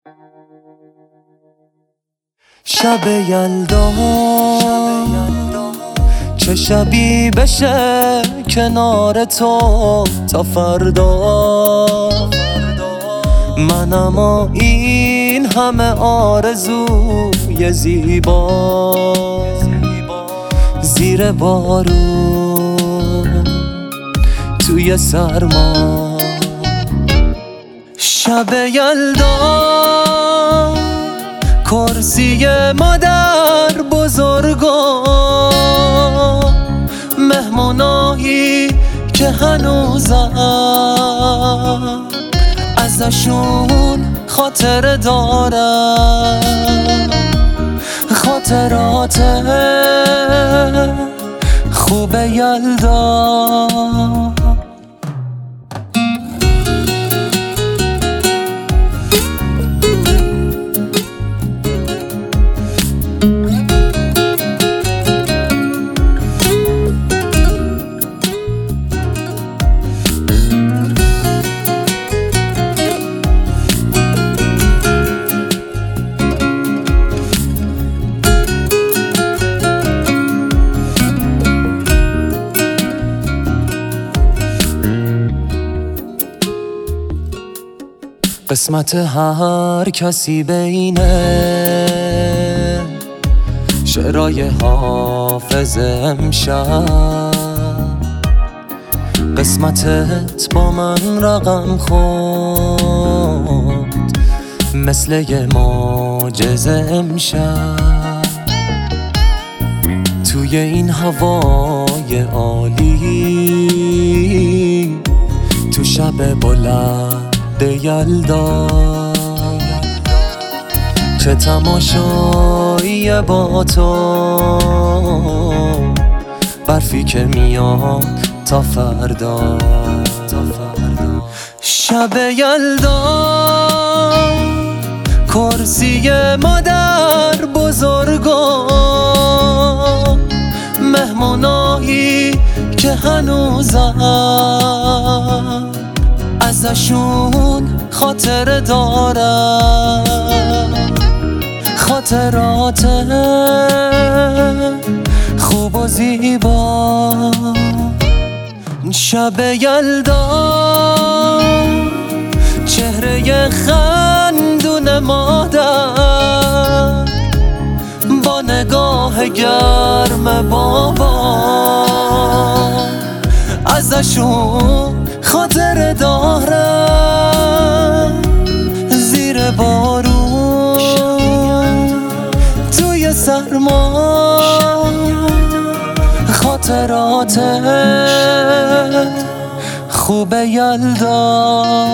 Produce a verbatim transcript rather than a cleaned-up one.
شب یلدا چه شبی بشه کنار تو تا فردا. من اما این همه آرزوی زیبا زیر بارون توی سرما. شب یلدا کرسی مادر بزرگا، مهمونایی که هنوزم ازشون خاطره دارم، خاطرات خوب یلدا. قسمت هر کسی بینه شعرهای حافظ امشب، قسمتت با من رقم خورد مثل یه معجزه امشب. توی این هوای عالی تو شب بلند یلدا، چه تماشایی با تو، برفی که میاد تا فردا. شب یلدا کرسی مادر بزرگا، مهمونایی که هنوزم ازشون خاطره دارم، خاطرات خوب و زیبا. شب یلدا چهره خندون مادر با نگاه گرم بابا، ازشون خاطره دارم زیر بارون توی سرما. خاطرات خوب یلدا.